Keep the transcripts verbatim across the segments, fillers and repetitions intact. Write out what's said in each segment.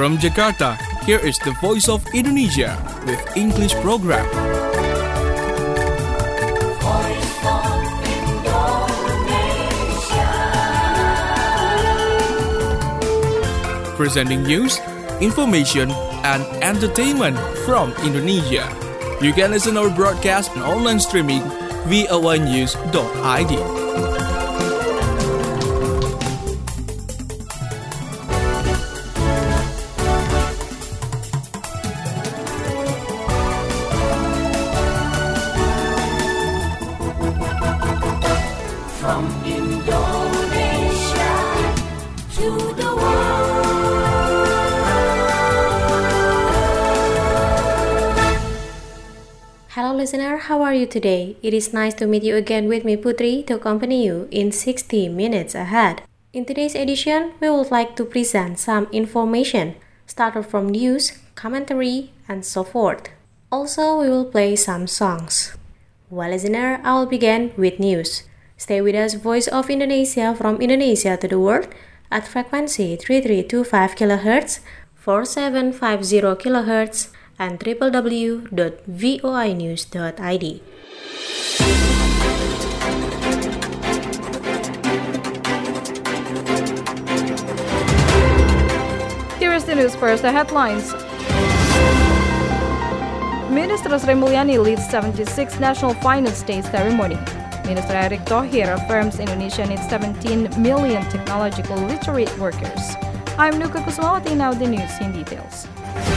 From Jakarta, here is the Voice of Indonesia with English program. Voice of Indonesia. Presenting news, information, and entertainment from Indonesia. You can listen our broadcast and online streaming v o a news dot i d. From Indonesia to the world. Hello listener, how are you today? It is nice to meet you again with me Putri to accompany you in sixty minutes ahead. In today's edition, we would like to present some information, started from news, commentary, and so forth. Also, we will play some songs. Well listener, I will begin with news. Stay with us, Voice of Indonesia from Indonesia to the world at frequency three three two five kilohertz, four seven five zero kilohertz, and w w w dot voi news dot i d. Here is the news first, the headlines. Minister Sri Mulyani leads seventy-sixth National Finance Day ceremony. Minister Erick Thohir affirms Indonesia needs seventeen million technological literate workers. I'm Nuka Kusmawati, now the news in details.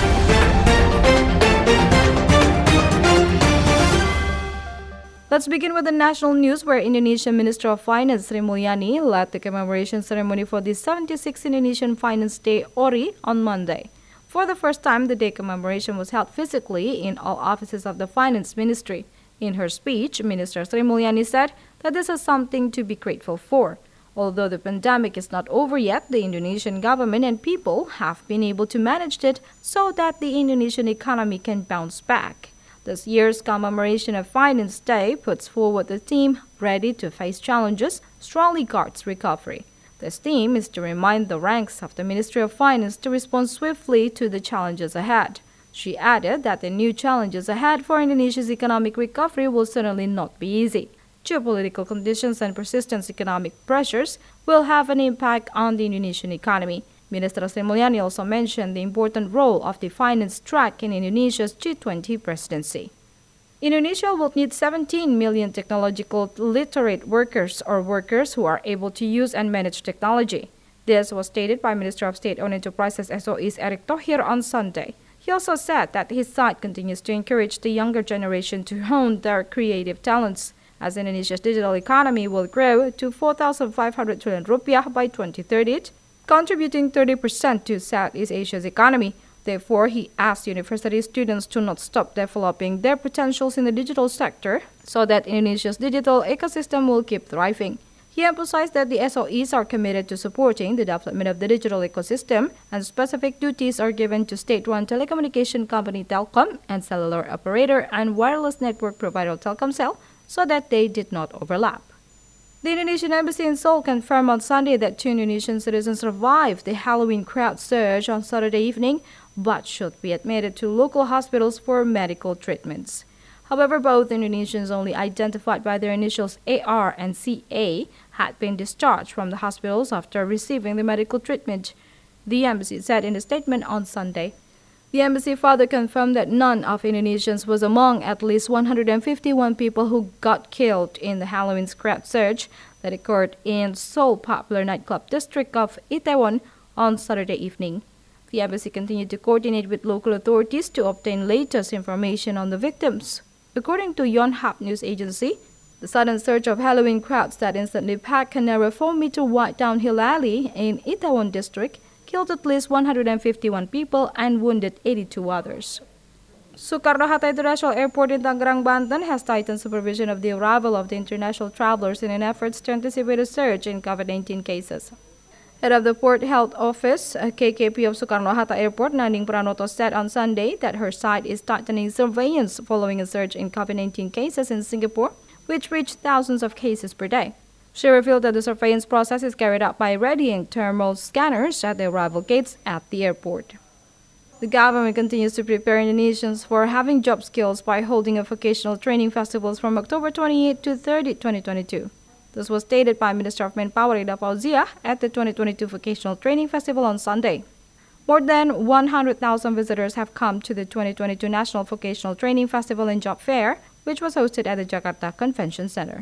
Let's begin with the national news where Indonesian Minister of Finance Sri Mulyani led the commemoration ceremony for the seventy-sixth Indonesian Finance Day O R I on Monday. For the first time, the day commemoration was held physically in all offices of the Finance Ministry. In her speech, Minister Sri Mulyani said that this is something to be grateful for. Although the pandemic is not over yet, the Indonesian government and people have been able to manage it so that the Indonesian economy can bounce back. This year's commemoration of Finance Day puts forward the theme ready to face challenges, strongly guards recovery. This theme is to remind the ranks of the Ministry of Finance to respond swiftly to the challenges ahead. She added that the new challenges ahead for Indonesia's economic recovery will certainly not be easy. Geopolitical conditions and persistent economic pressures will have an impact on the Indonesian economy. Minister Sri Mulyani also mentioned the important role of the finance track in Indonesia's G twenty presidency. Indonesia will need seventeen million technological literate workers or workers who are able to use and manage technology. This was stated by Minister of State-Owned Enterprises S O Es Erick Thohir on Sunday. He also said that his side continues to encourage the younger generation to hone their creative talents, as Indonesia's digital economy will grow to four thousand five hundred trillion rupiah by twenty thirty, contributing thirty percent to Southeast Asia's economy. Therefore, he asked university students to not stop developing their potentials in the digital sector so that Indonesia's digital ecosystem will keep thriving. He emphasized that the S O Es are committed to supporting the development of the digital ecosystem, and specific duties are given to state-run telecommunication company Telkom and cellular operator and wireless network provider Telkomsel so that they did not overlap. The Indonesian Embassy in Seoul confirmed on Sunday that two Indonesian citizens survived the Halloween crowd surge on Saturday evening, but should be admitted to local hospitals for medical treatments. However, both Indonesians only identified by their initials A R and C A had been discharged from the hospitals after receiving the medical treatment, the embassy said in a statement on Sunday. The embassy further confirmed that none of Indonesians was among at least one hundred fifty-one people who got killed in the Halloween crowd surge that occurred in Seoul popular nightclub district of Itaewon on Saturday evening. The embassy continued to coordinate with local authorities to obtain latest information on the victims. According to Yonhap news agency, the sudden surge of Halloween crowds that instantly packed a narrow four meter wide downhill alley in Itaewon district killed at least one hundred fifty-one people and wounded eighty-two others. Soekarno-Hatta International Airport in Tangerang, Banten has tightened supervision of the arrival of the international travelers in an effort to anticipate a surge in COVID nineteen cases. Head of the Port Health Office, K K P of Soekarno-Hatta Airport, Naning Pranoto, said on Sunday that her side is tightening surveillance following a surge in COVID nineteen cases in Singapore, which reached thousands of cases per day. She revealed that the surveillance process is carried out by readying thermal scanners at the arrival gates at the airport. The government continues to prepare Indonesians for having job skills by holding a vocational training festivals from October twenty-eighth to thirtieth, twenty twenty-two. This was stated by Minister of Manpower Ida Fauzia at the twenty twenty-two Vocational Training Festival on Sunday. More than one hundred thousand visitors have come to the twenty twenty-two National Vocational Training Festival and Job Fair, which was hosted at the Jakarta Convention Center.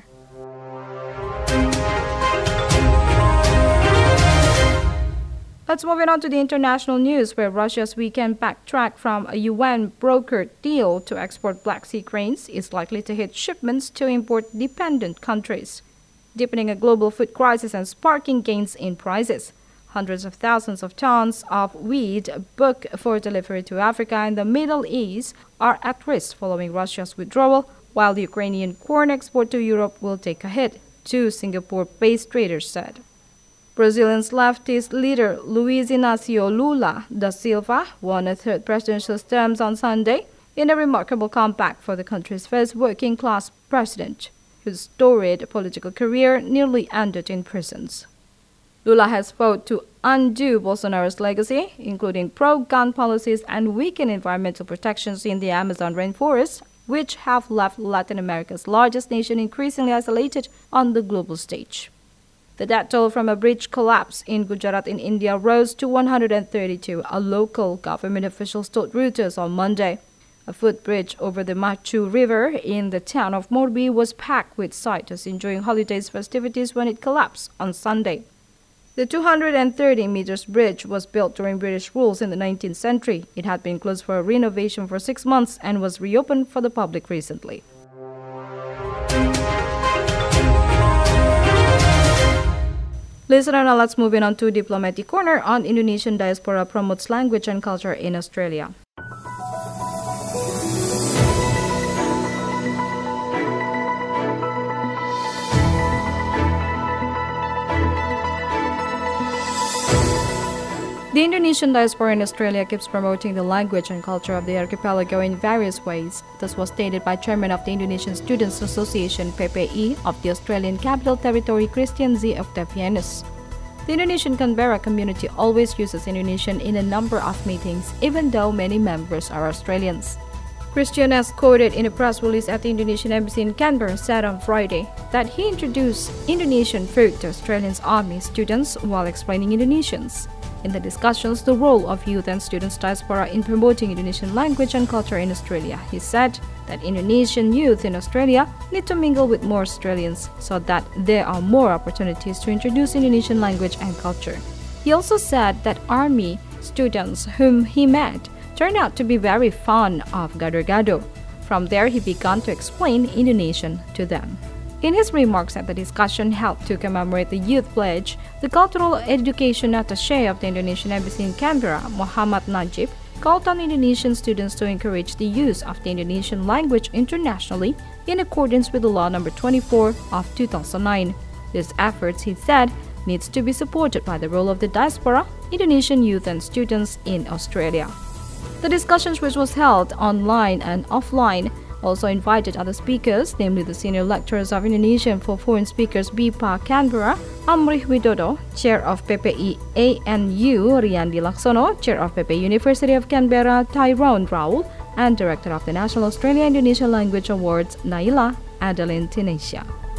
Let's move on to the international news, where Russia's weekend backtrack from a U N-brokered deal to export Black Sea grains is likely to hit shipments to import-dependent countries, deepening a global food crisis and sparking gains in prices. Hundreds of thousands of tons of wheat booked for delivery to Africa and the Middle East are at risk following Russia's withdrawal, while the Ukrainian corn export to Europe will take a hit, two Singapore-based traders said. Brazilian's leftist leader Luiz Inácio Lula da Silva won a third presidential term on Sunday in a remarkable comeback for the country's first working-class president, whose storied political career nearly ended in prisons. Lula has vowed to undo Bolsonaro's legacy, including pro-gun policies and weakened environmental protections in the Amazon rainforest, which have left Latin America's largest nation increasingly isolated on the global stage. The death toll from a bridge collapse in Gujarat in India rose to one hundred thirty-two, a local government officials told Reuters on Monday. A footbridge over the Machu River in the town of Morbi was packed with sighters enjoying holidays festivities when it collapsed on Sunday. The two hundred thirty meters bridge was built during British rule in the nineteenth century. It had been closed for renovation for six months and was reopened for the public recently. Listener, now let's move on to Diplomatic Corner on Indonesian diaspora promotes language and culture in Australia. The Indonesian diaspora in Australia keeps promoting the language and culture of the archipelago in various ways. This was stated by Chairman of the Indonesian Students Association P P I of the Australian Capital Territory, Christian Z. Octavianus. The Indonesian Canberra community always uses Indonesian in a number of meetings, even though many members are Australians. Christian, as quoted in a press release at the Indonesian Embassy in Canberra, said on Friday that he introduced Indonesian food to Australian Army students while explaining Indonesians. In the discussions, the role of youth and students diaspora in promoting Indonesian language and culture in Australia, he said that Indonesian youth in Australia need to mingle with more Australians so that there are more opportunities to introduce Indonesian language and culture. He also said that Army students whom he met turned out to be very fond of gado-gado. From there, he began to explain Indonesian to them. In his remarks at the discussion held to commemorate the Youth Pledge, the Cultural Education Attaché of the Indonesian Embassy in Canberra, Muhammad Najib, called on Indonesian students to encourage the use of the Indonesian language internationally in accordance with the Law number twenty-four of two thousand nine. These efforts, he said, needs to be supported by the role of the diaspora, Indonesian youth and students in Australia. The discussions, which was held online and offline, also invited other speakers, namely the senior lecturers of Indonesian for Foreign Speakers B P A Canberra, Amrih Widodo, Chair of P P I A N U, Riyandi Laksono, Chair of P P I University of Canberra, Tyrone Raoul, and Director of the National Australia-Indonesia Language Awards, Naila Adeline Tinesia.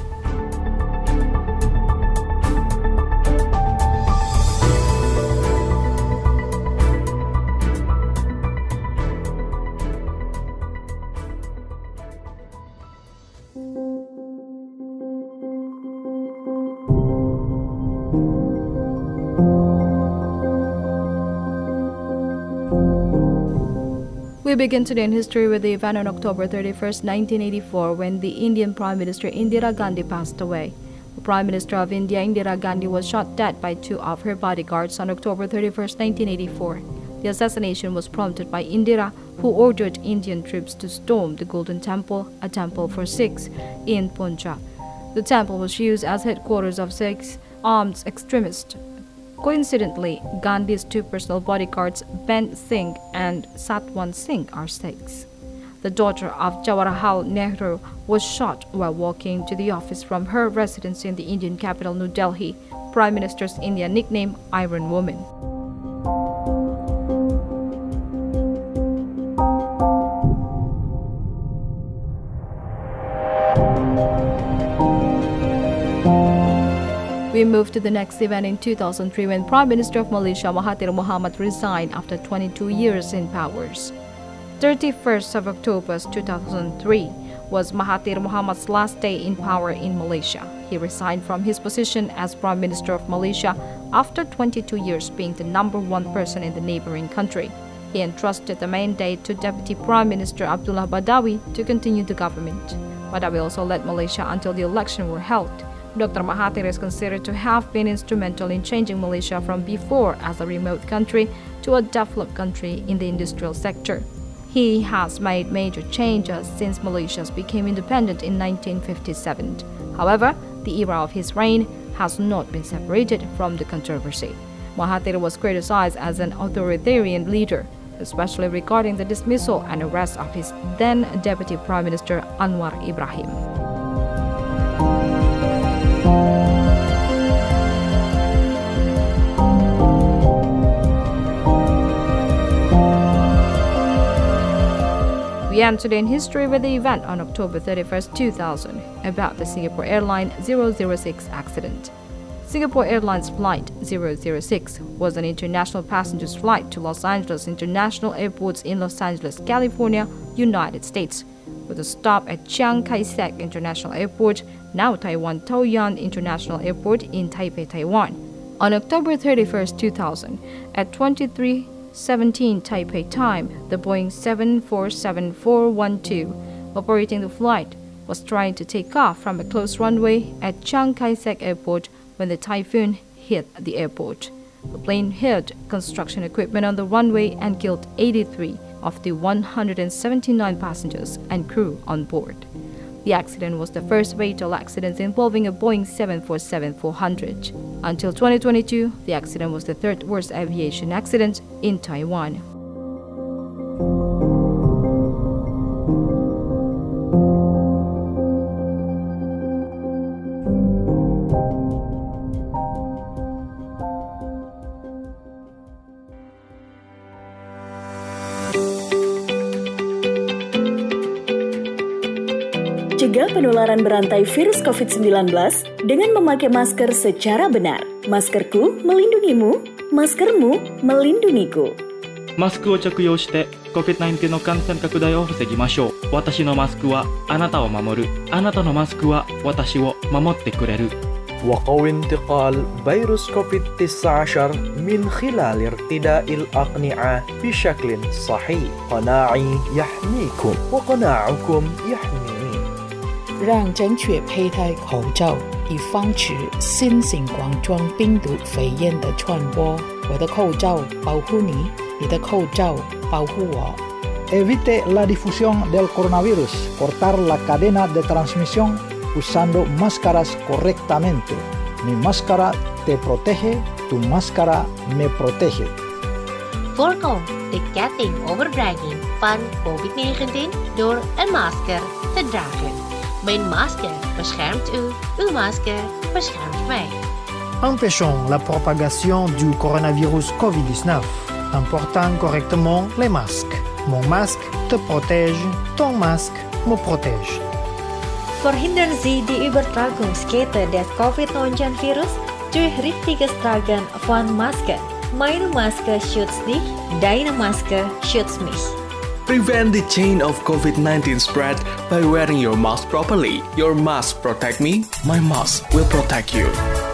We begin today in history with the event on October thirty-first, nineteen eighty-four, when the Indian Prime Minister Indira Gandhi passed away. The Prime Minister of India, Indira Gandhi, was shot dead by two of her bodyguards on October thirty-first, nineteen eighty-four. The assassination was prompted by Indira, who ordered Indian troops to storm the Golden Temple, a temple for Sikhs, in Punjab. The temple was used as headquarters of Sikhs armed extremists. Coincidentally, Gandhi's two personal bodyguards, Ben Singh and Satwan Singh, are Sikhs. The daughter of Jawaharlal Nehru was shot while walking to the office from her residence in the Indian capital, New Delhi, Prime Minister's India nickname Iron Woman. We move to the next event in two thousand three when Prime Minister of Malaysia Mahathir Mohamad resigned after twenty-two years in powers. thirty-first of October two thousand three was Mahathir Mohamad's last day in power in Malaysia. He resigned from his position as Prime Minister of Malaysia after twenty-two years being the number one person in the neighboring country. He entrusted the mandate to Deputy Prime Minister Abdullah Badawi to continue the government. Badawi also led Malaysia until the election were held. Doctor Mahathir is considered to have been instrumental in changing Malaysia from before as a remote country to a developed country in the industrial sector. He has made major changes since Malaysia became independent in nineteen fifty-seven. However, the era of his reign has not been separated from the controversy. Mahathir was criticized as an authoritarian leader, especially regarding the dismissal and arrest of his then Deputy Prime Minister Anwar Ibrahim. We end today in history with the event on October thirty-first, two thousand, about the Singapore Airlines zero zero six accident. Singapore Airlines Flight zero zero six was an international passengers flight to Los Angeles International Airport in Los Angeles, California, United States, with a stop at Chiang Kai-shek International Airport, now Taiwan Taoyuan International Airport in Taipei, Taiwan. On October thirty-first, two thousand, at twenty-three seventeen Taipei time, the Boeing seven four seven four one two operating the flight was trying to take off from a closed runway at Chiang Kai-shek Airport when the typhoon hit the airport. The plane hit construction equipment on the runway and killed eighty-three of the one hundred seventy-nine passengers and crew on board. The accident was the first fatal accident involving a Boeing seven four seven four hundred. Until twenty twenty-two, the accident was the third worst aviation accident in Taiwan. Cegah penularan berantai virus covid sembilan belas dengan memakai masker secara benar. Maskerku melindungimu, maskermu melindungiku. マスクを着用して コビッドナインティーン の感染拡大を防ぎましょう。私のマスクはあなたを守る。あなたのマスクは私を守ってくれる。 وقوي انتقال فيروس كوفيد تسعة عشر من خلال ارتداء الأقنعة بشكل صحيح. قناعي يحميكم وقناعكم يحميني. 让正确佩戴口罩，以防止新型冠状病毒肺炎的传播。我的口罩保护你，你的口罩保护我。 Evite la difusión del coronavirus. Cortar la cadena de transmisión usando máscaras correctamente. Mi máscara te protege, tu máscara me protege. Voorkom de ketting overdraging van covid negentien door een masker te dragen. Mijn masker beschermt u, uw masker beschermt mij. Empêchons la propagation du coronavirus covid dix-neuf en portant correctement les masques. Mon masque te protège, ton masque me protège. Verhindern Sie die Übertragungskette des covid neunzehn virus durch richtiges Tragen von Maske. Meine Maske schützt dich, deine Maske schützt mich. Prevent the chain of covid nineteen spread by wearing your mask properly. Your mask protect me, my mask will protect you.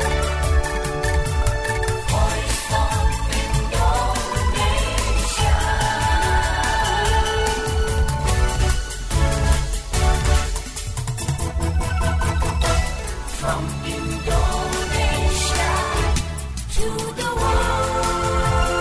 From Indonesia to the world.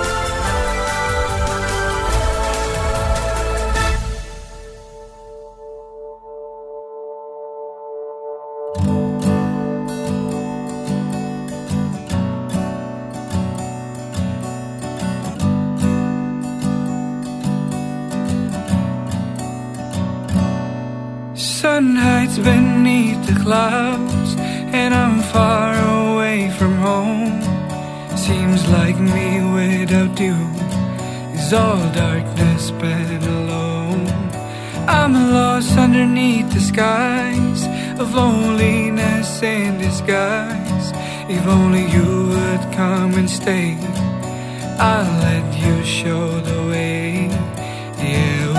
Sun hides beneath the clouds, and I'm far away from home. Seems like me without you is all darkness but alone. I'm lost underneath the skies, of loneliness in disguise. If only you would come and stay, I'll let you show the way. Yeah,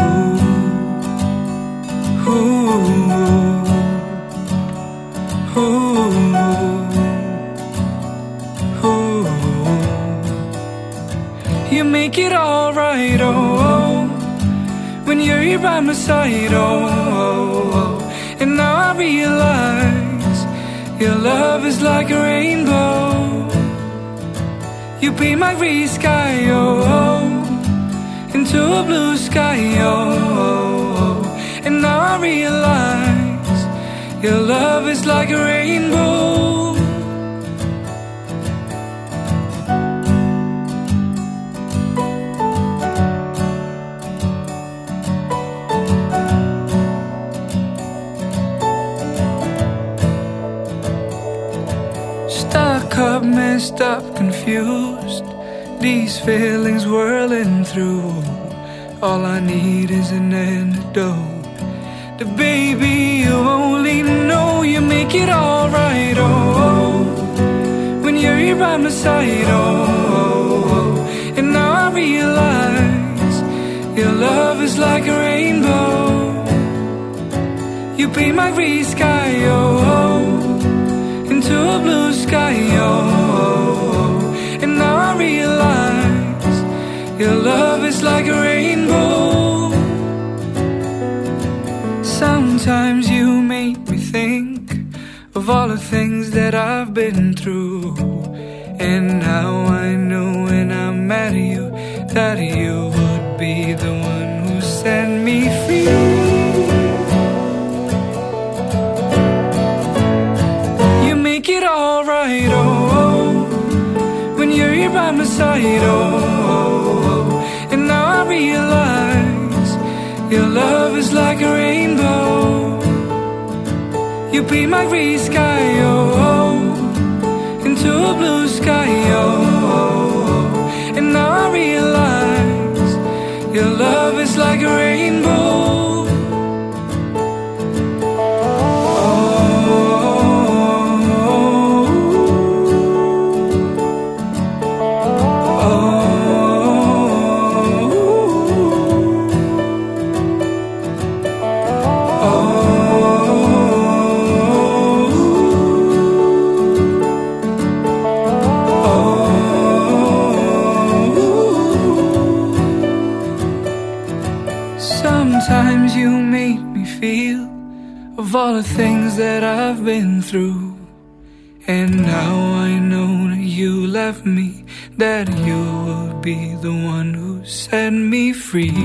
ooh, ooh, ooh, ooh. You make it all right, oh, oh, when you're here by my side, oh, oh, oh. And now I realize your love is like a rainbow. You paint my gray sky, oh, oh, into a blue sky, oh, oh, oh. And now I realize your love is like a rainbow. Stuck up, messed up, confused, these feelings whirling through. All I need is an antidote. The baby, you only know you make it all right, oh, oh, when you're here by my side, oh, oh, oh. And now I realize your love is like a rainbow. You paint my gray sky, oh, oh, into a blue sky, oh, oh. And now I realize your love is like a rainbow. Sometimes you make me think of all the things that I've been through. And now I know when I'm at you that you would be the one who set me free. You make it all right, oh, oh, when you're here by my side, oh, oh, oh. And now I realize your love is like a rainbow. You paint my gray sky, oh, oh, into a blue sky, oh, oh. And now I realize your love is like a rainbow. Sometimes you make me feel of all the things that I've been through. And now I know that you left me, that you will be the one who set me free.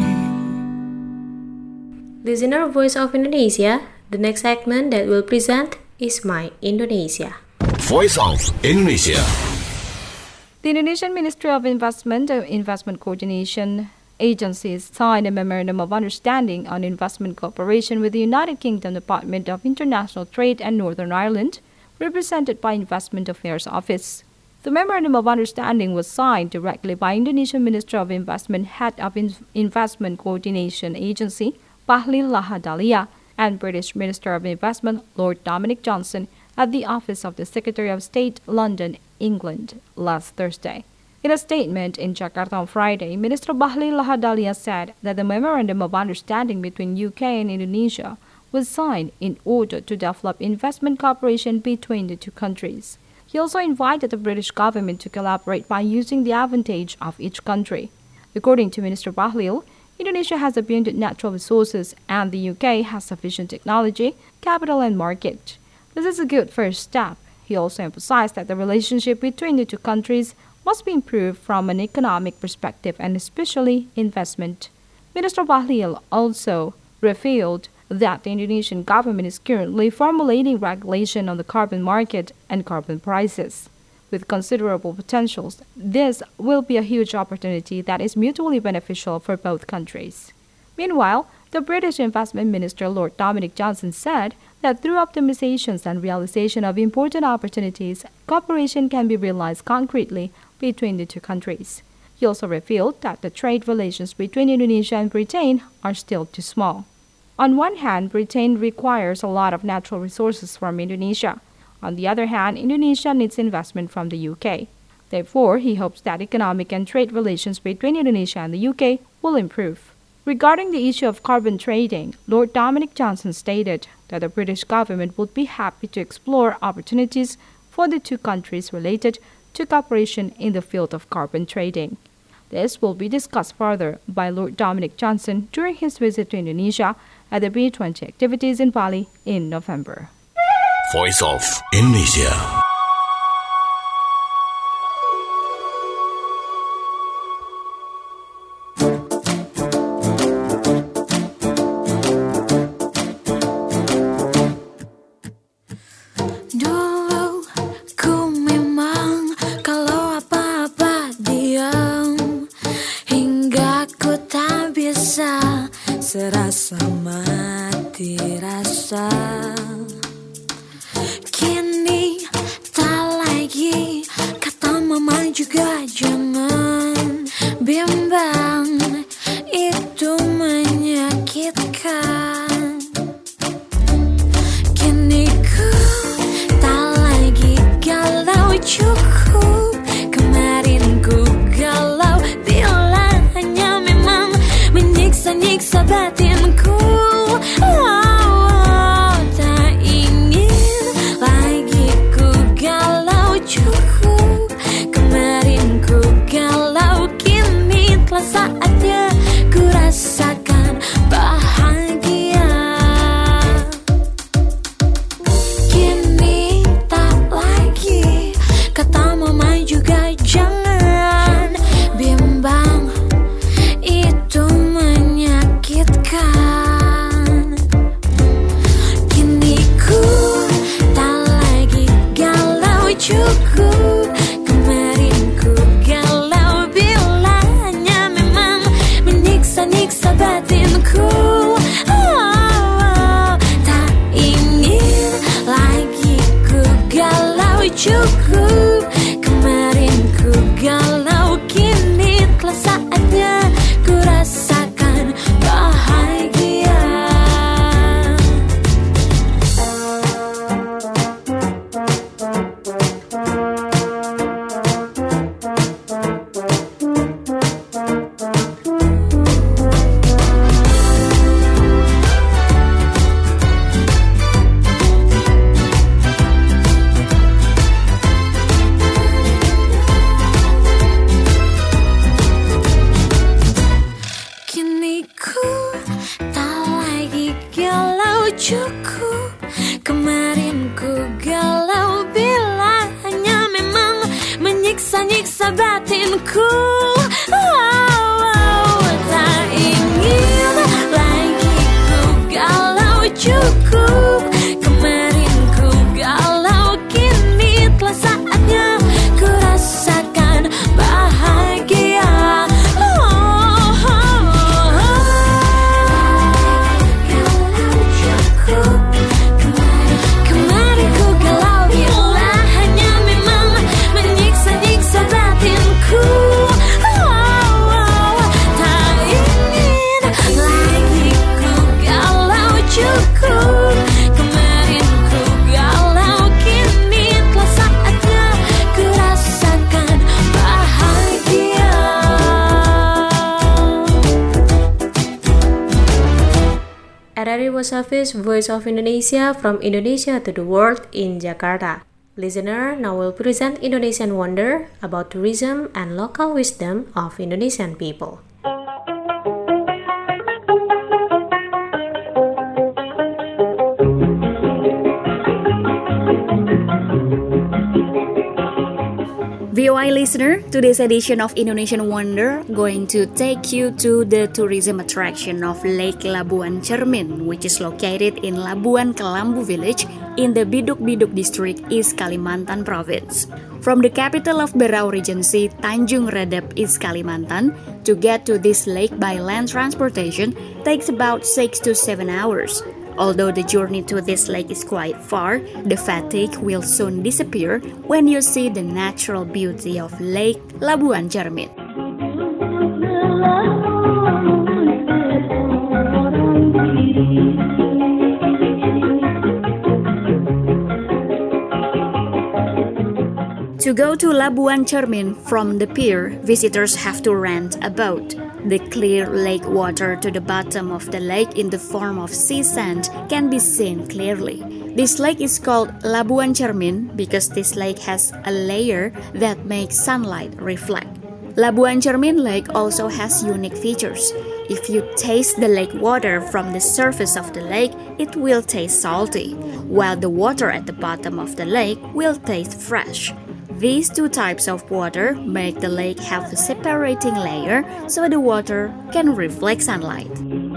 Listener Voice of Indonesia, the next segment that we'll present is My Indonesia. Voice of Indonesia. The Indonesian Ministry of Investment and Investment Coordination agencies signed a Memorandum of Understanding on Investment Cooperation with the United Kingdom Department of International Trade and Northern Ireland, represented by Investment Affairs Office. The Memorandum of Understanding was signed directly by Indonesian Minister of Investment, Head of In- Investment Coordination Agency, Bahlil Lahadalia, and British Minister of Investment, Lord Dominic Johnson, at the Office of the Secretary of State, London, England, last Thursday. In a statement in Jakarta on Friday, Minister Bahlil Lahadalia said that the Memorandum of Understanding between U K and Indonesia was signed in order to develop investment cooperation between the two countries. He also invited the British government to collaborate by using the advantage of each country. According to Minister Bahlil, Indonesia has abundant natural resources and the U K has sufficient technology, capital and market. This is a good first step. He also emphasized that the relationship between the two countries must be improved from an economic perspective and especially investment. Minister Bahlil also revealed that the Indonesian government is currently formulating regulation on the carbon market and carbon prices. With considerable potentials, this will be a huge opportunity that is mutually beneficial for both countries. Meanwhile, the British Investment Minister Lord Dominic Johnson said that through optimizations and realization of important opportunities, cooperation can be realized concretely between the two countries. He also revealed that the trade relations between Indonesia and Britain are still too small. On one hand, Britain requires a lot of natural resources from Indonesia. On the other hand, Indonesia needs investment from the U K. Therefore, he hopes that economic and trade relations between Indonesia and the U K will improve. Regarding the issue of carbon trading, Lord Dominic Johnson stated that the British government would be happy to explore opportunities for the two countries related to cooperation in the field of carbon trading. This will be discussed further by Lord Dominic Johnson during his visit to Indonesia at the B twenty activities in Bali in November. Voice of Indonesia. Dulu ku memang kalau apa-apa diam, hingga ku tak bisa serasa mati rasa. Kini tak lagi, kata mama juga jangan bimbang, itu menyakitkan. Kini ku tak lagi galau, cukup kemarin ku galau, bila hanya memang menyiksa-nyiksa batinku. Oh, tak ingin lagi ku galau, cukup kemarin ku galau, kini telah saatnya ku rasakan bahagia. Kini tak lagi, kata mama juga jangan bimbang, itu menyakitkan. Kini ku tak lagi galau, cukup kemarin ku galau, bila hanya memang menyiksa-nyiksa batinku. Oh, tak ingin lagi ku galau, cukup kemarin ku galau, kini telah saatnya ku rasakan bahagia. Kini ku tak lagi galau, cukup kemarin ku galau, bila hanya memang menyiksa-nyiksa batinku. Oh, tak ingin lagi ku galau, cukup kemarin ku galau, kini telah saatnya ku rasakan bahagia. Kemarin ku galau, bila hanya memang menyiksa-nyiksa batinku. Oh, tak ingin lagi ku galau, cukup kemarin ku galau, kini telah saatnya ku rasakan bahagia. R R I was Hafiz, Voice of Indonesia, from Indonesia to the world in Jakarta. Listener, now will present Indonesian Wonder about tourism and local wisdom of Indonesian people. V O I listener, today's edition of Indonesian Wonder going to take you to the tourism attraction of Lake Labuan Cermin, which is located in Labuan Kelambu village in the Biduk-Biduk district, East Kalimantan province. From the capital of Berau Regency, Tanjung Redep, East Kalimantan, to get to this lake by land transportation takes about six to seven hours. Although the journey to this lake is quite far, the fatigue will soon disappear when you see the natural beauty of Lake Labuan Cermin. Thank you. To go to Labuan Cermin from the pier, visitors have to rent a boat. The clear lake water to the bottom of the lake in the form of sea sand can be seen clearly. This lake is called Labuan Cermin because this lake has a layer that makes sunlight reflect. Labuan Cermin Lake also has unique features. If you taste the lake water from the surface of the lake, it will taste salty, while the water at the bottom of the lake will taste fresh. These two types of water make the lake have a separating layer so the water can reflect sunlight.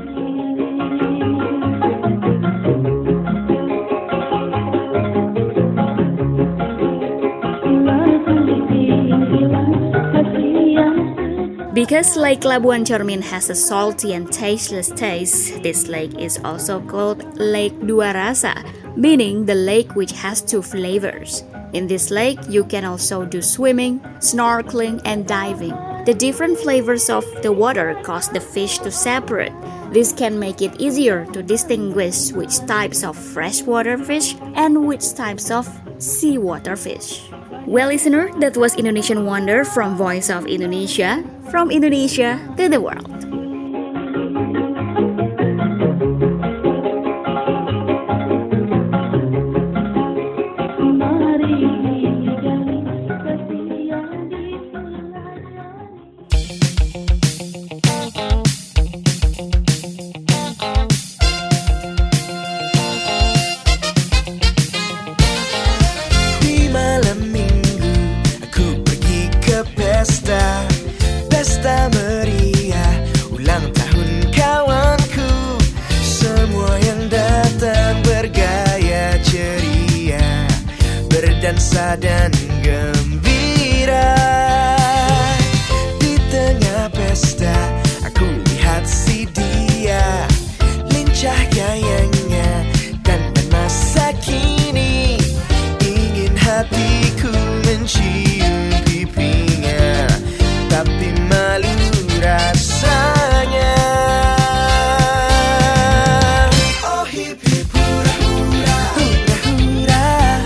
Because Lake Labuan Cermin has a salty and tasteless taste, this lake is also called Lake Dua Rasa, meaning the lake which has two flavors. In this lake, you can also do swimming, snorkeling, and diving. The different flavors of the water cause the fish to separate. This can make it easier to distinguish which types of freshwater fish and which types of seawater fish. Well, listener, that was Indonesian Wonder from Voice of Indonesia, from Indonesia to the world. Berdansa dan gembira. Di tengah pesta aku lihat si dia, lincah gayanya dan masa kini. Ingin hatiku mencium pipinya, tapi malu rasanya. Oh hip hip hura hura, hura hura.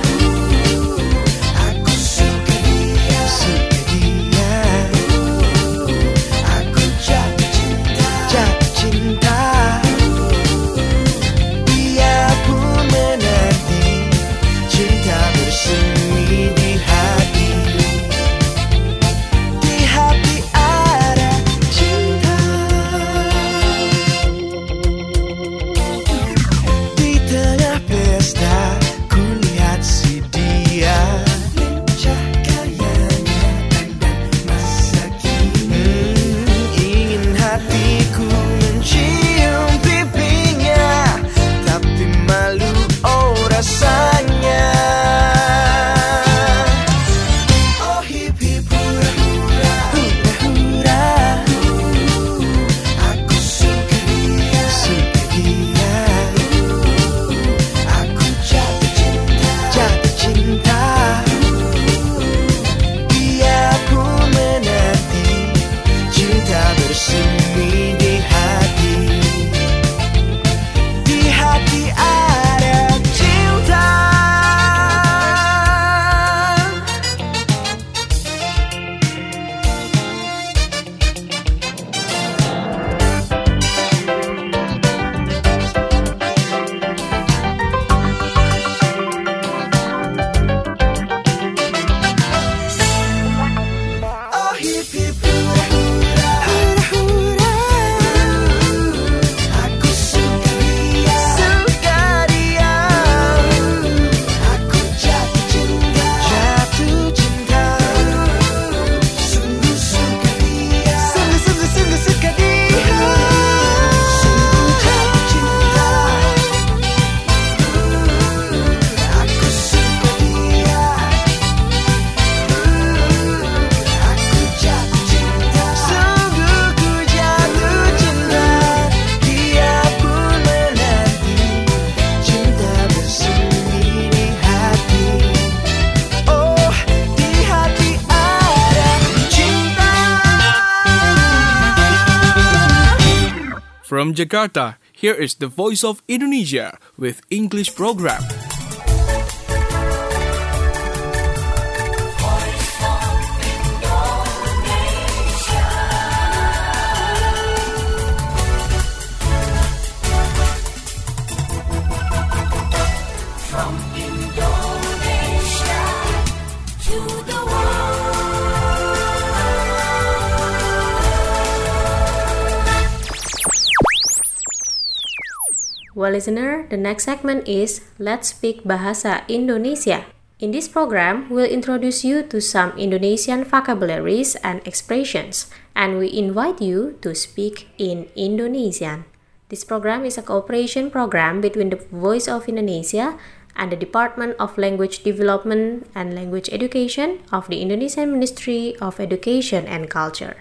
From Jakarta, here is the Voice of Indonesia with English program. Voice from Indonesia to the world. Well, listener, the next segment is Let's Speak Bahasa Indonesia. In this program, we'll introduce you to some Indonesian vocabularies and expressions, and we invite you to speak in Indonesian. This program is a cooperation program between the Voice of Indonesia and the Department of Language Development and Language Education of the Indonesian Ministry of Education and Culture.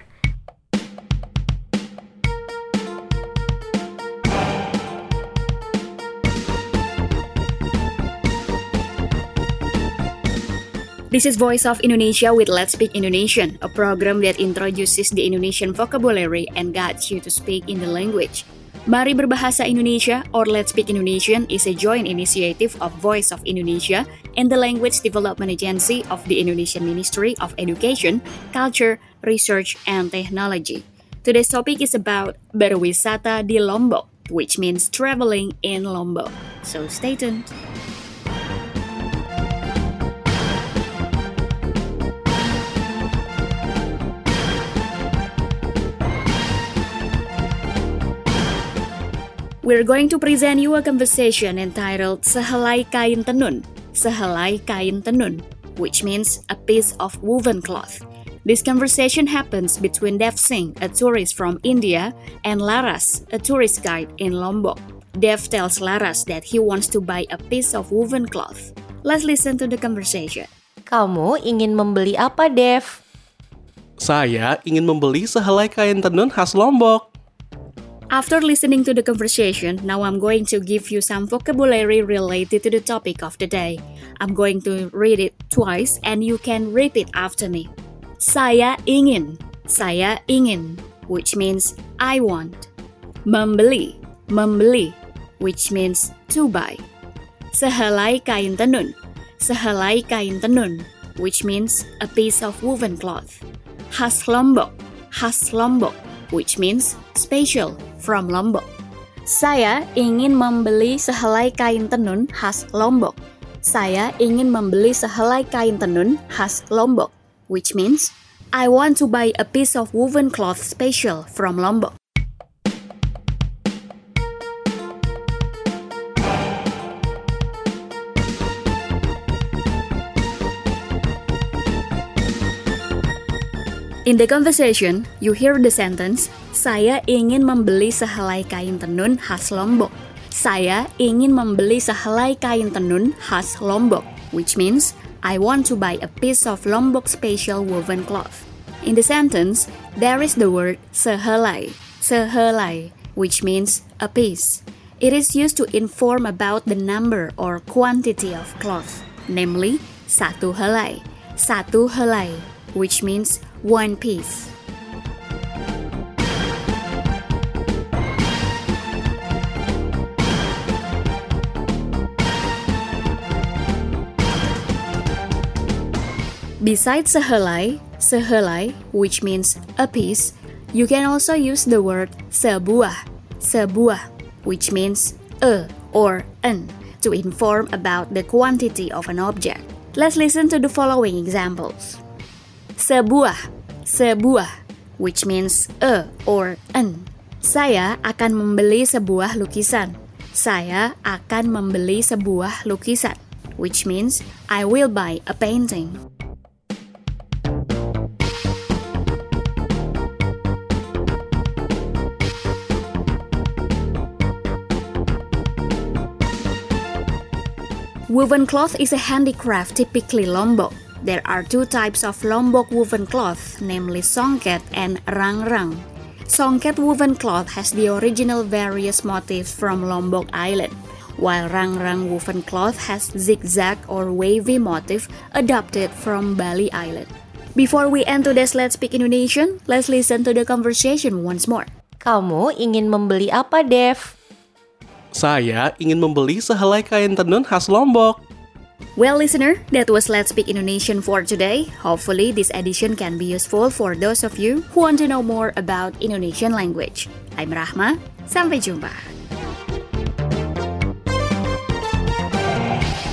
This is Voice of Indonesia with Let's Speak Indonesian, a program that introduces the Indonesian vocabulary and guides you to speak in the language. Mari Berbahasa Indonesia or Let's Speak Indonesian is a joint initiative of Voice of Indonesia and the Language Development Agency of the Indonesian Ministry of Education, Culture, Research, and Technology. Today's topic is about berwisata di Lombok, which means traveling in Lombok. So stay tuned. We're going to present you a conversation entitled Sehelai Kain Tenun, Sehelai Kain Tenun, which means a piece of woven cloth. This conversation happens between Dev Singh, a tourist from India, and Laras, a tourist guide in Lombok. Dev tells Laras that he wants to buy a piece of woven cloth. Let's listen to the conversation. Kamu ingin membeli apa, Dev? Saya ingin membeli sehelai kain tenun khas Lombok. After listening to the conversation, now I'm going to give you some vocabulary related to the topic of the day. I'm going to read it twice and you can repeat after me. Saya ingin, saya ingin, which means I want. Membeli, membeli, which means to buy. Sehelai kain tenun, sehelai kain tenun, which means a piece of woven cloth. Khas Lombok, khas Lombok, which means special from Lombok. Saya ingin membeli sehelai kain tenun khas Lombok. Saya ingin membeli sehelai kain tenun khas Lombok, which means I want to buy a piece of woven cloth special from Lombok. In the conversation, you hear the sentence, saya ingin membeli sehelai kain tenun khas Lombok. Saya ingin membeli sehelai kain tenun khas Lombok, which means I want to buy a piece of Lombok special woven cloth. In the sentence, there is the word sehelai, sehelai, which means a piece. It is used to inform about the number or quantity of cloth, namely satu helai, satu helai, which means one piece. Besides sehelai, sehelai, which means a piece, you can also use the word sebuah, sebuah, which means a or an, to inform about the quantity of an object. Let's listen to the following examples. Sebuah, sebuah, which means a or an. Saya akan membeli sebuah lukisan. Saya akan membeli sebuah lukisan, which means I will buy a painting. Woven cloth is a handicraft typically Lombok. There are two types of Lombok woven cloth, namely songket and rang-rang. Songket woven cloth has the original various motifs from Lombok Island, while rang-rang woven cloth has zigzag or wavy motif adopted from Bali Island. Before we end today's Let's Speak Indonesian, let's listen to the conversation once more. Kamu ingin membeli apa, Dev? Saya ingin membeli sehelai kain tenun khas Lombok. Well, listener, that was Let's Speak Indonesian for today. Hopefully, this edition can be useful for those of you who want to know more about Indonesian language. I'm Rahma. Sampai jumpa.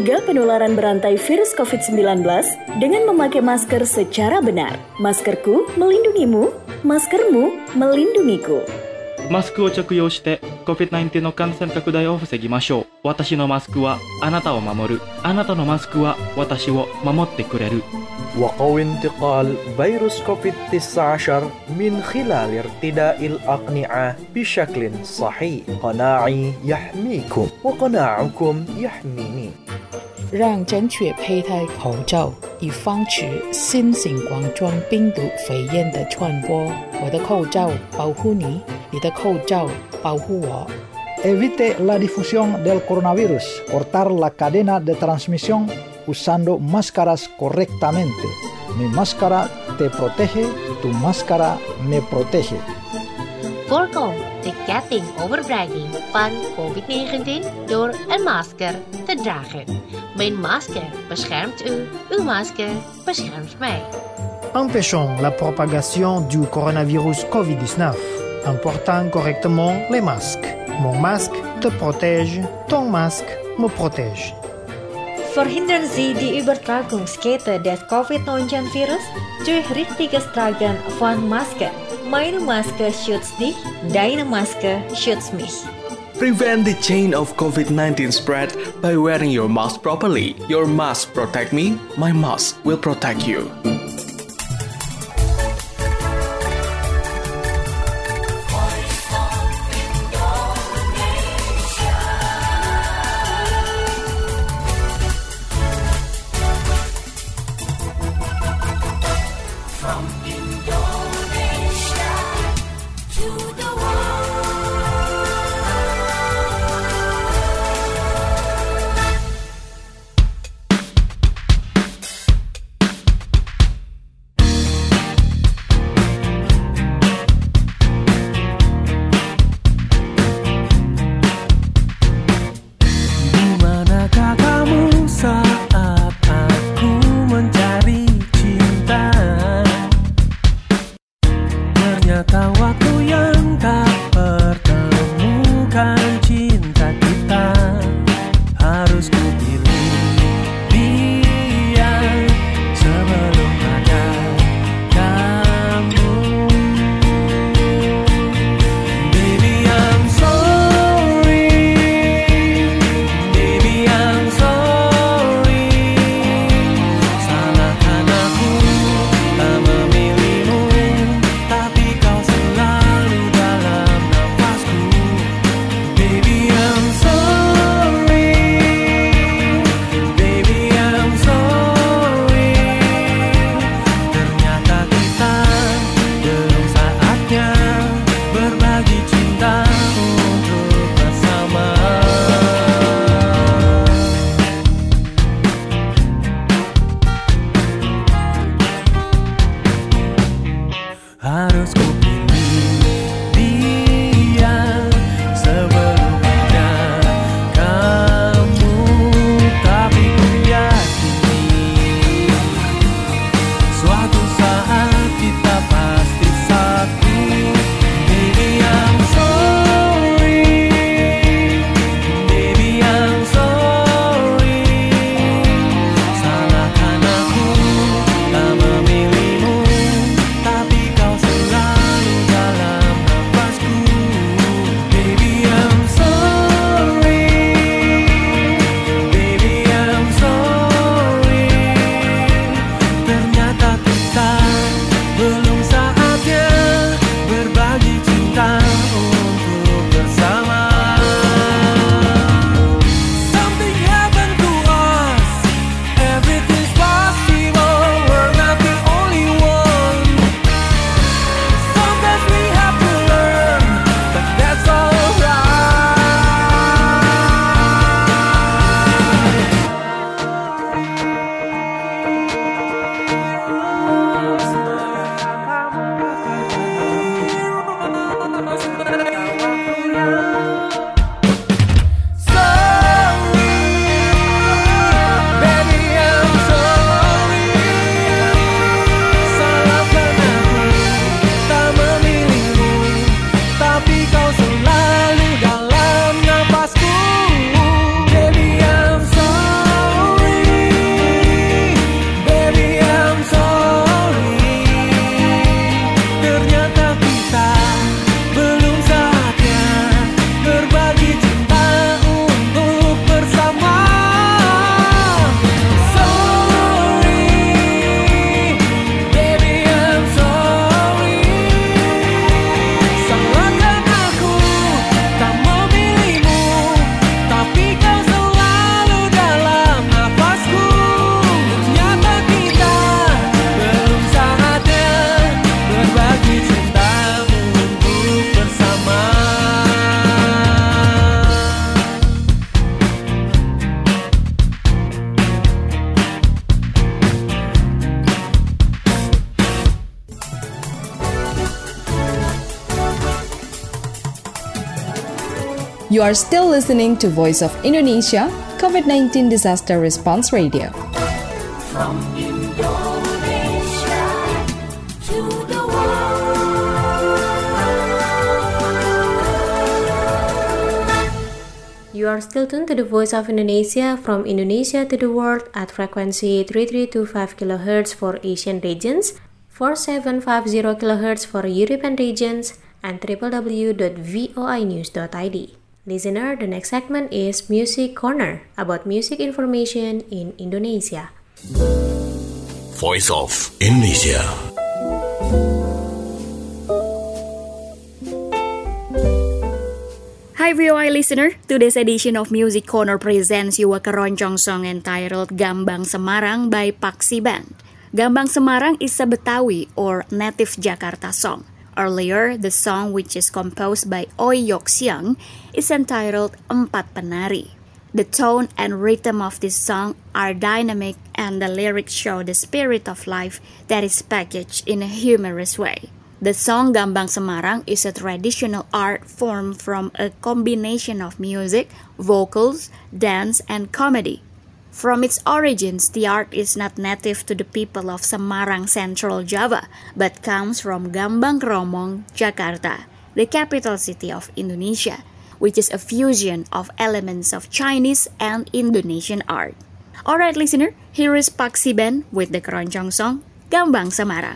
Cegah penularan berantai virus covid sembilan belas dengan memakai masker secara benar. Maskerku melindungimu, maskermu melindungiku. マスクを着用して コビッドナインティーン の感染拡大を防ぎましょう。私のマスクはあなたを守る。あなたのマスクは私を守ってくれる。 وقوي انتقال فيروس كوفيد تسعة عشر من خلال ارتداء الأقنعة بشكل صحيح. قناعي يحميكم وقناعكم يحميني. 让正确佩戴口罩，以防止新型冠状病毒肺炎的传播。我的口罩保护你，你的口罩保护我。 Evite la difusión del coronavirus. Cortar la cadena de transmisión usando máscaras correctamente. Mi máscara te protege, tu máscara me protege. Voorkom de ketting overdraging van covid negentien door een masker te dragen. Mijn masker beschermt u, uw masker beschermt mij. Empêchons la propagation du coronavirus covid dix-neuf en portant correctement les masques. Mon masque te protège, ton masque me protège. Verhindern Sie die Übertragungskette des covid neunzehn Virus durch richtiges Tragen von Masken. Meine Maske schützt dich, deine Maske schützt mich. Prevent the chain of covid nineteen spread by wearing your mask properly. Your mask protect me, my mask will protect you. You are still listening to Voice of Indonesia, COVID nineteen Disaster Response Radio. From Indonesia to the world. You are still tuned to the Voice of Indonesia from Indonesia to the world at frequency three three two five kilohertz for Asian regions, four seven five zero kilohertz for European regions, and w w w dot voi news dot i d. Listener, the next segment is Music Corner, about music information in Indonesia. Voice of Indonesia. Hi V O I listener, today's edition of Music Corner presents you a keroncong song entitled Gambang Semarang by Paksi Band. Gambang Semarang is a Betawi or native Jakarta song. Earlier, the song, which is composed by Oi Yok Siang, is entitled Empat Penari. The tone and rhythm of this song are dynamic and the lyrics show the spirit of life that is packaged in a humorous way. The song Gambang Semarang is a traditional art form from a combination of music, vocals, dance, and comedy. From its origins, the art is not native to the people of Semarang, Central Java, but comes from Gambang Kromong, Jakarta, the capital city of Indonesia, which is a fusion of elements of Chinese and Indonesian art. Alright listener, here is Paksi Band with the keroncong song Gambang Semarang.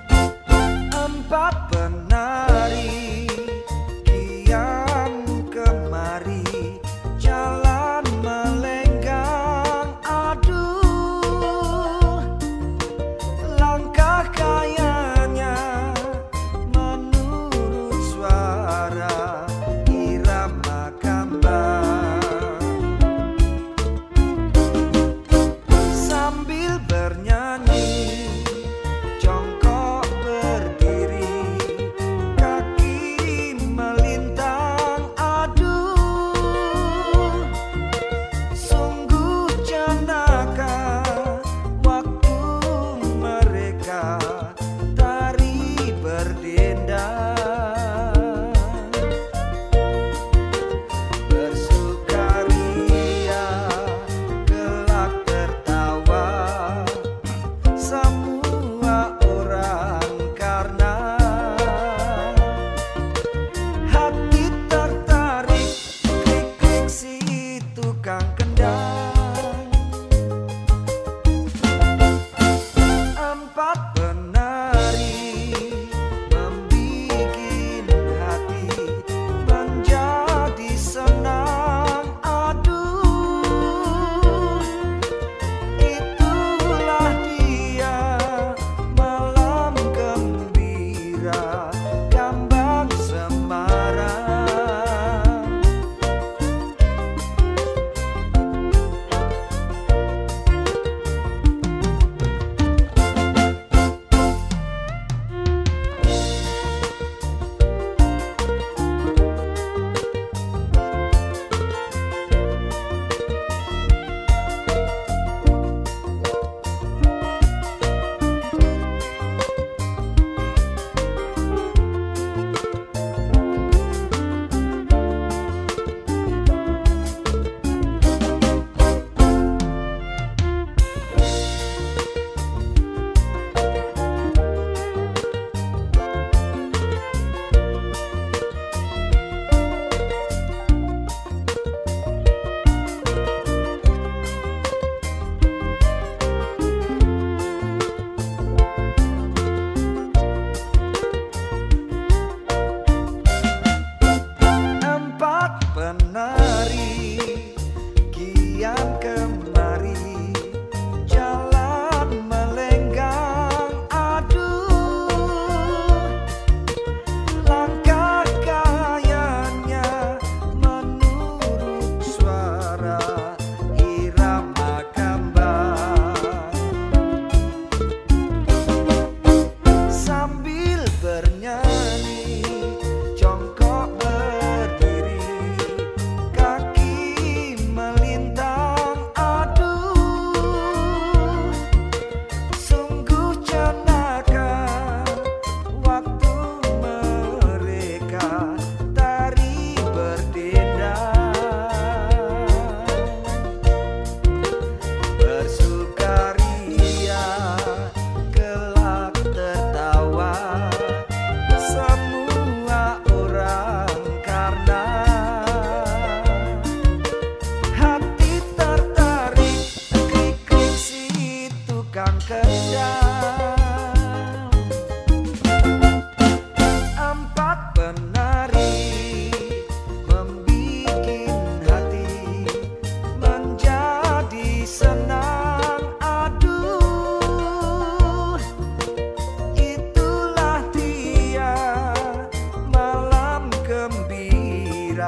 Empat penari kian ke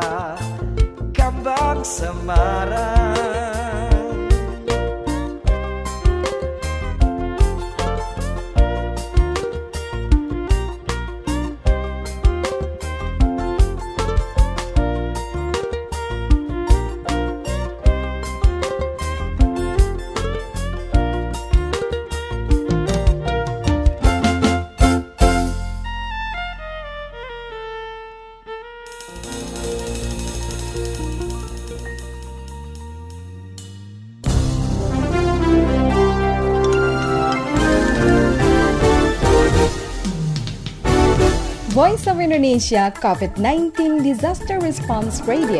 Kambang Semarang. Voice of Indonesia COVID nineteen Disaster Response Radio.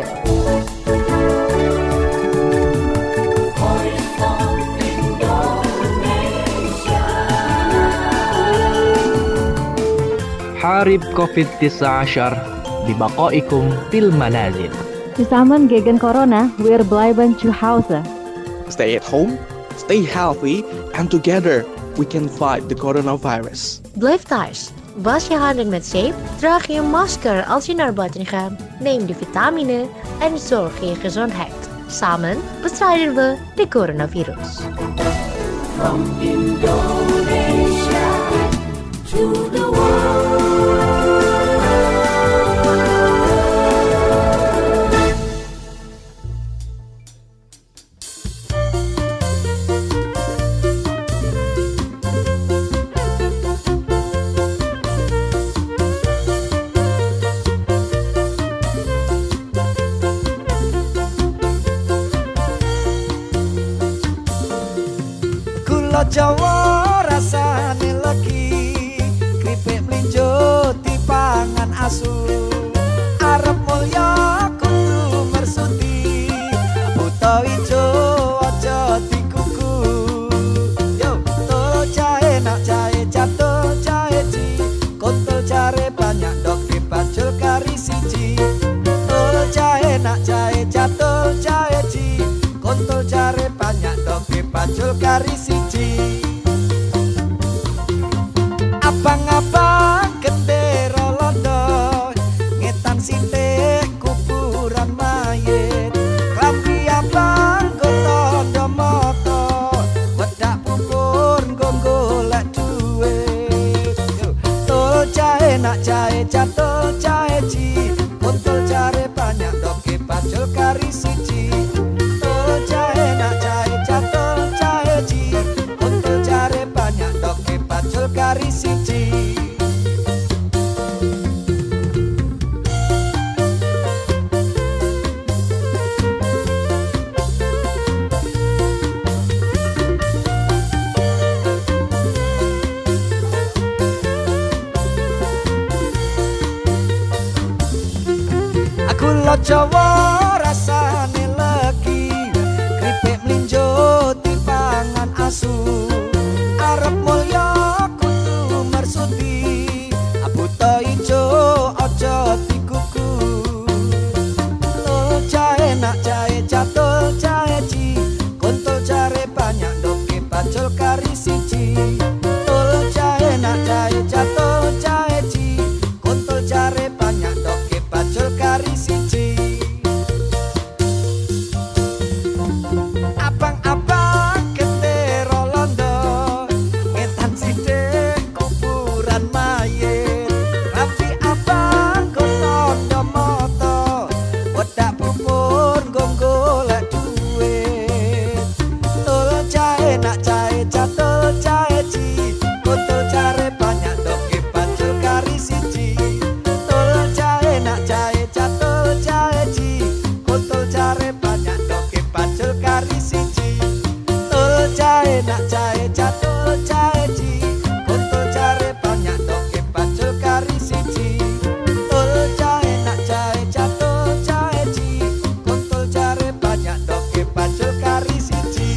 حارب كوفيد تسعة عشر ببقائكم في المنازل. Zusammen gegen Corona, wir bleiben zu Hause. Stay at home, stay healthy, and together we can fight the coronavirus. Blijf thuis. Was je handen met zeep, draag je een masker als je naar buiten gaat, neem de vitamine en zorg voor je gezondheid. Samen bestrijden we de coronavirus. From Indonesia to the world. Jawa rasane legi, kripik mlinjo dipangan asu. Arep mulya kudu mersuti, buta ijo aja dikuku. Yo, tolo jahe nak jahe jatuh jahe ji, kontol jare banyak dok dipacul kari siji. Tolo jahe nak jahe jatuh jahe ji, kontol jare banyak dok dipacul kari siji. Abang-abang gendera londo, ngetan sithik kuburan mayit. Klambi abang gotondo moto, wedak pupur nggo golek duit. Tol jahe nak jahe jatuh jahe ji, kontol jare banyak doke pacul kari siji. Tol jahe nak jahe jatuh jahe ji, kontol jare banyak doke pacul kari siji. Gula Jawa rasane legi, kripik mlinjo dipangan asu. Arep mulya kudu mersuti, buta ijo aja dikuku. Tol jahe nak jahe jatuh jahe ji, kontol jare banyak doke pacul kari siji. Tol jahe nak jahe jatuh jahe ji, kontol jare banyak doke pacul kari siji. Abang-abang gendera londo, ngetan sithik kuburan mayit. Rapi abang gotondo moto, wedak pupur nggo golek duit. Tol jahe nak jahe jatuh jahe ji, kontol jare banyak doke pacul kari siji. Tol jahe nak jahe jatuh jahe ji, kontol jare banyak doke pacul kari siji. Tol jahe nak jahe jatuh jahe ji, kontol jare banyak doke pacul kari siji. Tol jahe nak jahe jatuh jahe ji, kontol jare banyak doke pacul kari siji.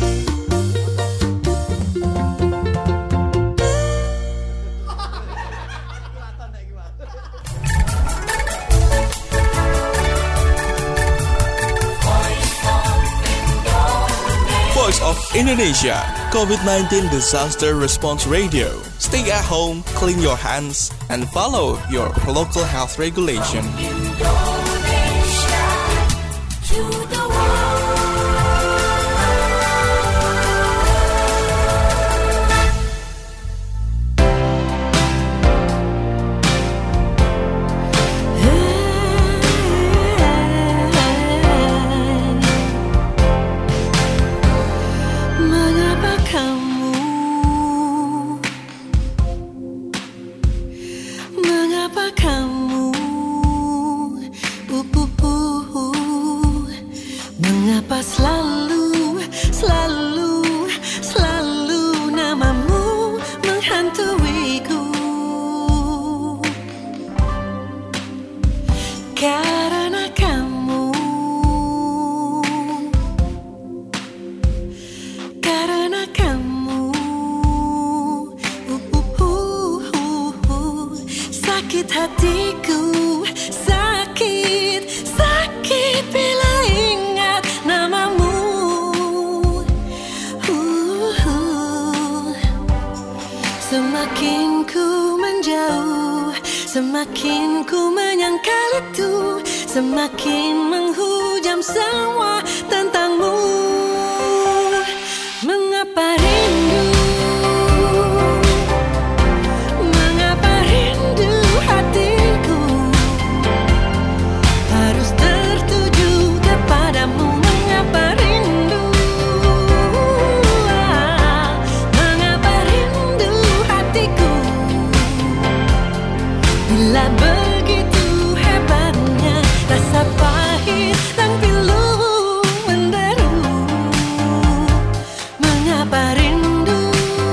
Voice of Indonesia, COVID nineteen Disaster Response Radio. Stay at home, clean your hands, and follow your local health regulation. Indonesia Semakin ku menyangkal itu, semakin menghujam semua tentangmu. Mengapa rindu, mengapa rindu hatiku harus tertuju kepadamu. Mengapa rindu, mengapa rindu hatiku bila begitu hebatnya rasa pahit dan pilu menderu. Mengapa rindu,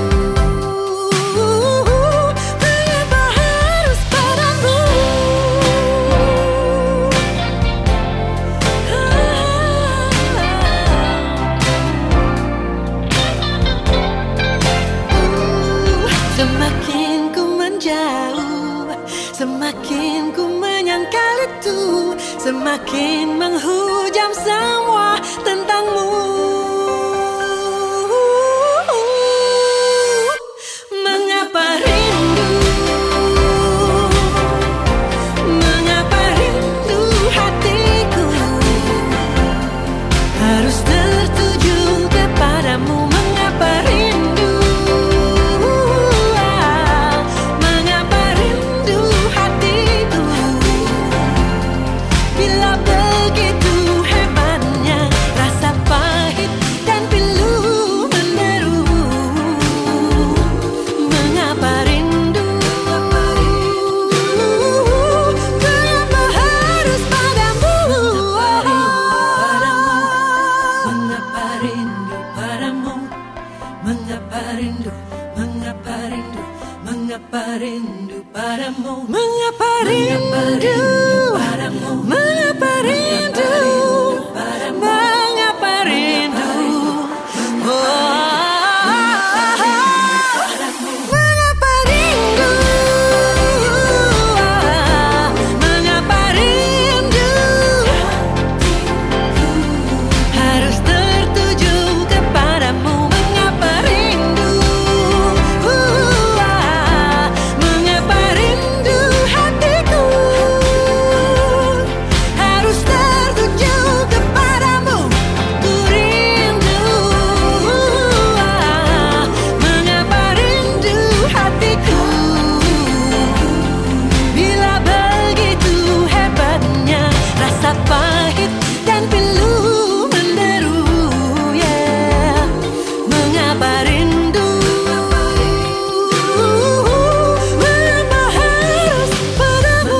mengapa harus padamu. Semakin ku menjauh, semakin ku menyangkal itu, semakin menghujam semua tentangmu. Mengapa rindu, mengapa rindu hatiku harus tertuju kepadamu. Mengapa rindu, mengapa rindu hatiku bila begitu hebatnya rasa pahit dan pilu menderu. Mengapa rindu, mengapa harus padamu. Mengapa rindu padamu, mengapa rindu, mengapa rindu, mengapa rindu padamu. Mengapa rindu padamu, mengapa rindu, mengapa rindu, mengapa rindu, mengapa rindu harus tertuju kepadamu. Mengapa rindu, mengapa rindu hatiku harus tertuju kepadamu. Ku rindu, mengapa rindu hatiku bila begitu hebatnya rasa pahit dan pilu menderu. Yeah. Mengapa rindu, mengapa harus padamu.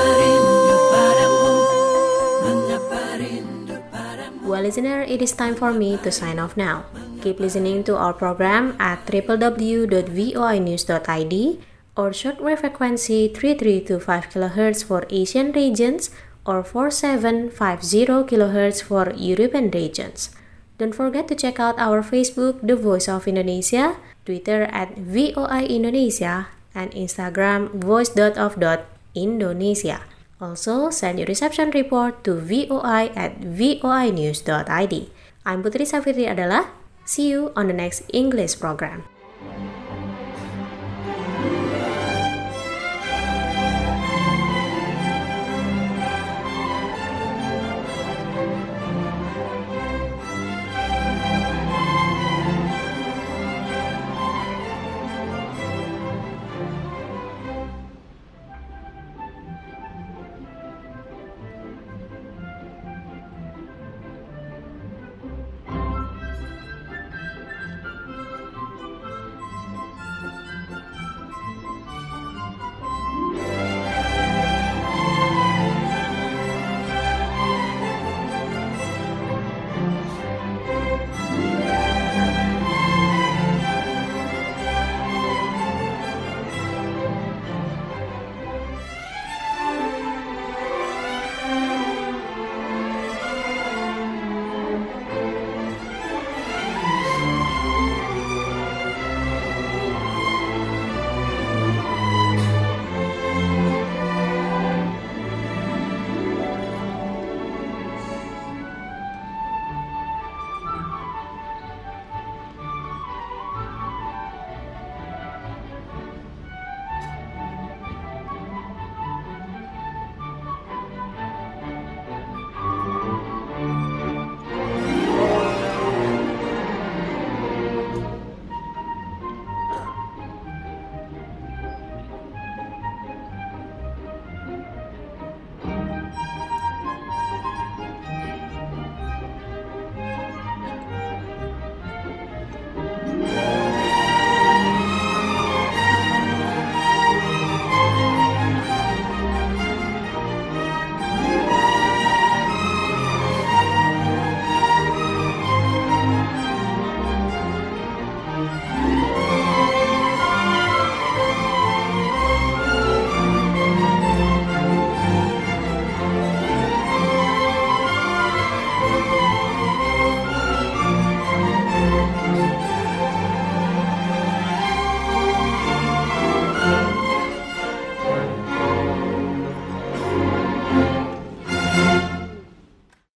Well, listener, it is time for me to sign off now. Keep listening to our program at w w w dot voi news dot i d or shortwave frequency three three two five kilohertz for Asian regions or four seven five zero kilohertz for European regions. Don't forget to check out our Facebook, The Voice of Indonesia, Twitter at V O I Indonesia, and Instagram voice dot of dot indonesia. Also, send your reception report to voi at voi news dot i d. I'm Putri Safitri Adalah. See you on the next English program.